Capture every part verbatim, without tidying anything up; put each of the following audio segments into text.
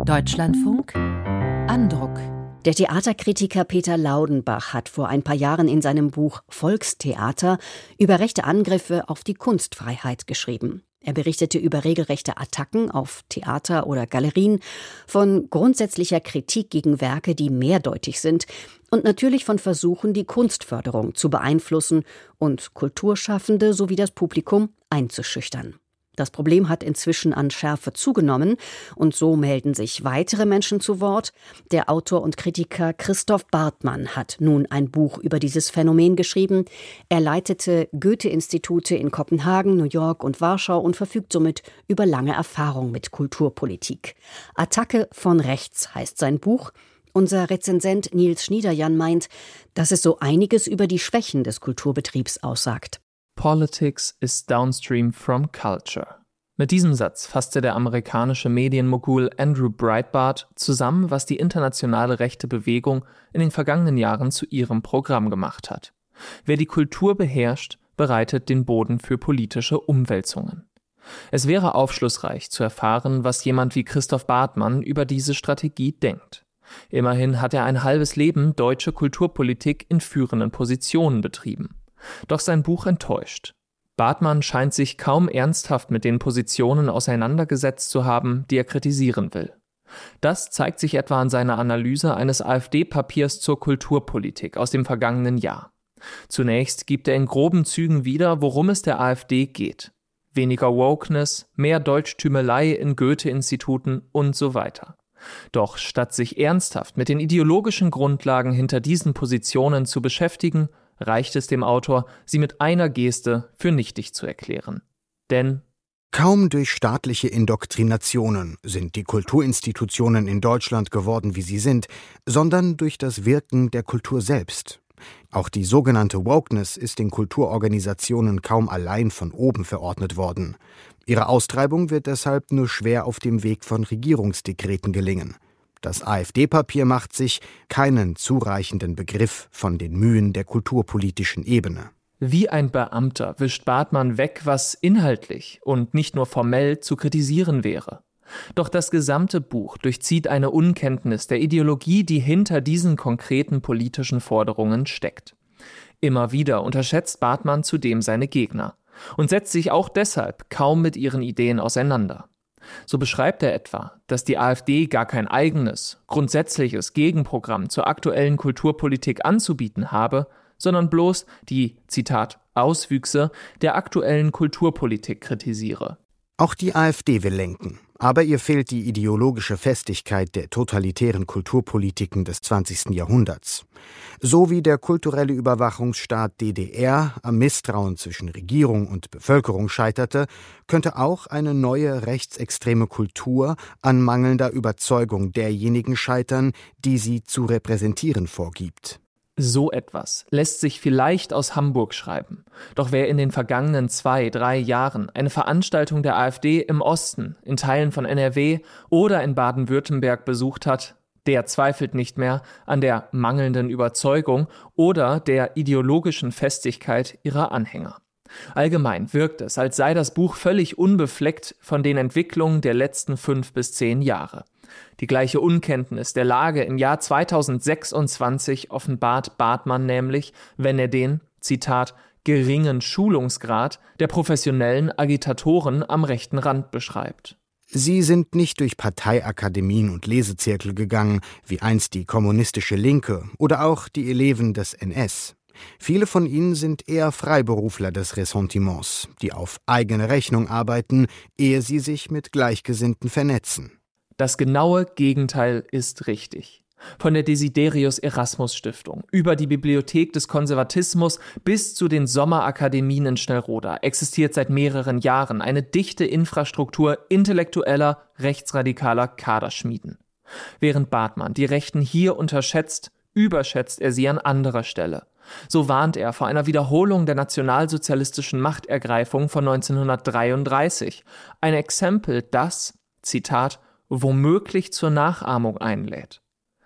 Deutschlandfunk Andruck. Der Theaterkritiker Peter Laudenbach hat vor ein paar Jahren in seinem Buch Volkstheater über rechte Angriffe auf die Kunstfreiheit geschrieben. Er berichtete über regelrechte Attacken auf Theater oder Galerien, von grundsätzlicher Kritik gegen Werke, die mehrdeutig sind, und natürlich von Versuchen, die Kunstförderung zu beeinflussen und Kulturschaffende sowie das Publikum einzuschüchtern. Das Problem hat inzwischen an Schärfe zugenommen und so melden sich weitere Menschen zu Wort. Der Autor und Kritiker Christoph Bartmann hat nun ein Buch über dieses Phänomen geschrieben. Er leitete Goethe-Institute in Kopenhagen, New York und Warschau und verfügt somit über lange Erfahrung mit Kulturpolitik. Attacke von rechts heißt sein Buch. Unser Rezensent Nils Schniederjan meint, dass es so einiges über die Schwächen des Kulturbetriebs aussagt. Politics is downstream from culture. Mit diesem Satz fasste der amerikanische Medienmogul Andrew Breitbart zusammen, was die internationale rechte Bewegung in den vergangenen Jahren zu ihrem Programm gemacht hat. Wer die Kultur beherrscht, bereitet den Boden für politische Umwälzungen. Es wäre aufschlussreich zu erfahren, was jemand wie Christoph Bartmann über diese Strategie denkt. Immerhin hat er ein halbes Leben deutsche Kulturpolitik in führenden Positionen betrieben. Doch sein Buch enttäuscht. Bartmann scheint sich kaum ernsthaft mit den Positionen auseinandergesetzt zu haben, die er kritisieren will. Das zeigt sich etwa an seiner Analyse eines AfD-Papiers zur Kulturpolitik aus dem vergangenen Jahr. Zunächst gibt er in groben Zügen wieder, worum es der AfD geht. Weniger Wokeness, mehr Deutschtümelei in Goethe-Instituten und so weiter. Doch statt sich ernsthaft mit den ideologischen Grundlagen hinter diesen Positionen zu beschäftigen, reicht es dem Autor, sie mit einer Geste für nichtig zu erklären. Denn kaum durch staatliche Indoktrinationen sind die Kulturinstitutionen in Deutschland geworden, wie sie sind, sondern durch das Wirken der Kultur selbst. Auch die sogenannte Wokeness ist in Kulturorganisationen kaum allein von oben verordnet worden. Ihre Austreibung wird deshalb nur schwer auf dem Weg von Regierungsdekreten gelingen. Das AfD-Papier macht sich keinen zureichenden Begriff von den Mühen der kulturpolitischen Ebene. Wie ein Beamter wischt Bartmann weg, was inhaltlich und nicht nur formell zu kritisieren wäre. Doch das gesamte Buch durchzieht eine Unkenntnis der Ideologie, die hinter diesen konkreten politischen Forderungen steckt. Immer wieder unterschätzt Bartmann zudem seine Gegner und setzt sich auch deshalb kaum mit ihren Ideen auseinander. So beschreibt er etwa, dass die AfD gar kein eigenes, grundsätzliches Gegenprogramm zur aktuellen Kulturpolitik anzubieten habe, sondern bloß die, Zitat, Auswüchse der aktuellen Kulturpolitik kritisiere. Auch die AfD will lenken, aber ihr fehlt die ideologische Festigkeit der totalitären Kulturpolitiken des zwanzigsten Jahrhunderts. So wie der kulturelle Überwachungsstaat D D R am Misstrauen zwischen Regierung und Bevölkerung scheiterte, könnte auch eine neue rechtsextreme Kultur an mangelnder Überzeugung derjenigen scheitern, die sie zu repräsentieren vorgibt. So etwas lässt sich vielleicht aus Hamburg schreiben. Doch wer in den vergangenen zwei, drei Jahren eine Veranstaltung der AfD im Osten, in Teilen von N R W oder in Baden-Württemberg besucht hat, der zweifelt nicht mehr an der mangelnden Überzeugung oder der ideologischen Festigkeit ihrer Anhänger. Allgemein wirkt es, als sei das Buch völlig unbefleckt von den Entwicklungen der letzten fünf bis zehn Jahre. Die gleiche Unkenntnis der Lage im Jahr zweitausendsechsundzwanzig offenbart Bartmann nämlich, wenn er den, Zitat, geringen Schulungsgrad der professionellen Agitatoren am rechten Rand beschreibt. Sie sind nicht durch Parteiakademien und Lesezirkel gegangen, wie einst die kommunistische Linke oder auch die Eleven des N S. Viele von ihnen sind eher Freiberufler des Ressentiments, die auf eigene Rechnung arbeiten, ehe sie sich mit Gleichgesinnten vernetzen. Das genaue Gegenteil ist richtig. Von der Desiderius Erasmus Stiftung über die Bibliothek des Konservatismus bis zu den Sommerakademien in Schnellroda existiert seit mehreren Jahren eine dichte Infrastruktur intellektueller, rechtsradikaler Kaderschmieden. Während Bartmann die Rechten hier unterschätzt, überschätzt er sie an anderer Stelle. So warnt er vor einer Wiederholung der nationalsozialistischen Machtergreifung von neunzehnhundertdreiunddreißig. Ein Exempel, das, Zitat, womöglich zur Nachahmung einlädt.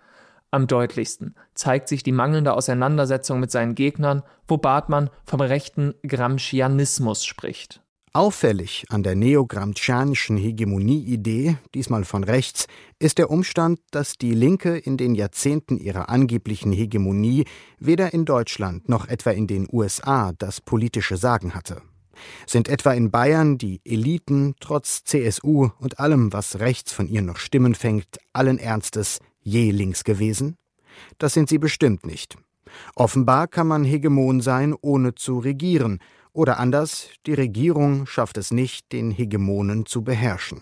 Am deutlichsten zeigt sich die mangelnde Auseinandersetzung mit seinen Gegnern, wo Bartmann vom rechten Gramscianismus spricht. Auffällig an der neo-gramscianischen Hegemonie-Idee, diesmal von rechts, ist der Umstand, dass die Linke in den Jahrzehnten ihrer angeblichen Hegemonie weder in Deutschland noch etwa in den U S A das politische Sagen hatte. Sind etwa in Bayern die Eliten trotz C S U und allem, was rechts von ihr noch Stimmen fängt, allen Ernstes je links gewesen? Das sind sie bestimmt nicht. Offenbar kann man Hegemon sein, ohne zu regieren. Oder anders, die Regierung schafft es nicht, den Hegemonen zu beherrschen.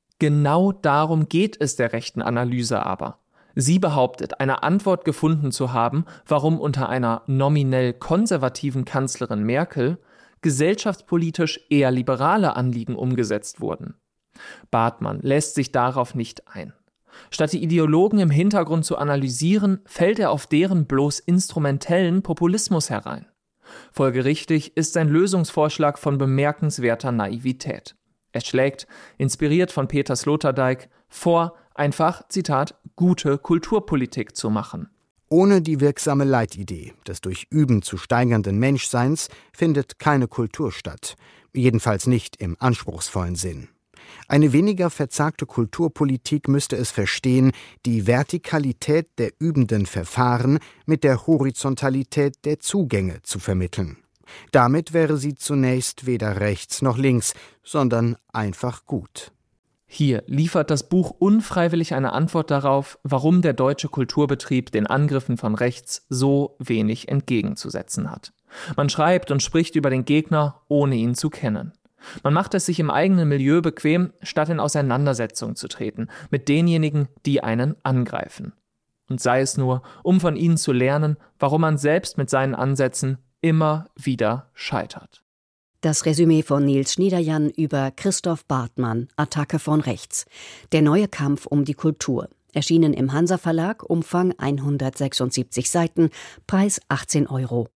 Genau darum geht es der rechten Analyse aber. Sie behauptet, eine Antwort gefunden zu haben, warum unter einer nominell konservativen Kanzlerin Merkel gesellschaftspolitisch eher liberale Anliegen umgesetzt wurden. Bartmann lässt sich darauf nicht ein. Statt die Ideologen im Hintergrund zu analysieren, fällt er auf deren bloß instrumentellen Populismus herein. Folgerichtig ist sein Lösungsvorschlag von bemerkenswerter Naivität. Er schlägt, inspiriert von Peter Sloterdijk, vor, einfach, Zitat, gute Kulturpolitik zu machen. Ohne die wirksame Leitidee des durch Üben zu steigernden Menschseins findet keine Kultur statt, jedenfalls nicht im anspruchsvollen Sinn. Eine weniger verzagte Kulturpolitik müsste es verstehen, die Vertikalität der übenden Verfahren mit der Horizontalität der Zugänge zu vermitteln. Damit wäre sie zunächst weder rechts noch links, sondern einfach gut. Hier liefert das Buch unfreiwillig eine Antwort darauf, warum der deutsche Kulturbetrieb den Angriffen von rechts so wenig entgegenzusetzen hat. Man schreibt und spricht über den Gegner, ohne ihn zu kennen. Man macht es sich im eigenen Milieu bequem, statt in Auseinandersetzung zu treten mit denjenigen, die einen angreifen. Und sei es nur, um von ihnen zu lernen, warum man selbst mit seinen Ansätzen immer wieder scheitert. Das Resümee von Nils Schniederjan über Christoph Bartmann, Attacke von rechts. Der neue Kampf um die Kultur. Erschienen im Hansa Verlag, Umfang hundertsechsundsiebzig Seiten, Preis achtzehn Euro.